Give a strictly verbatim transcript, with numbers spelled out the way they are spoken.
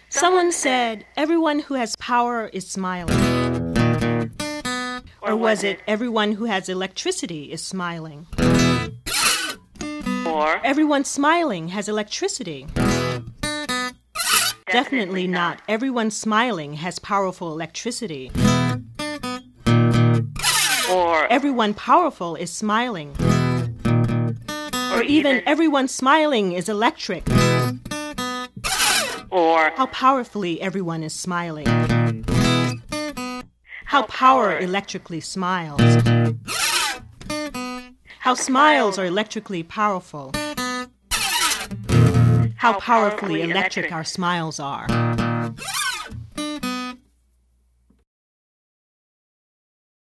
Someone said, everyone who has power is smiling. Or was it, everyone who has electricity is smiling? Or Everyone smiling has electricity. Definitely not. Everyone smiling has powerful electricity. or Everyone powerful is smiling. Or even everyone smiling is electric. or How powerfully everyone is smiling. How power electrically smiles. How smiles are electrically powerful. How powerfully electric our smiles are.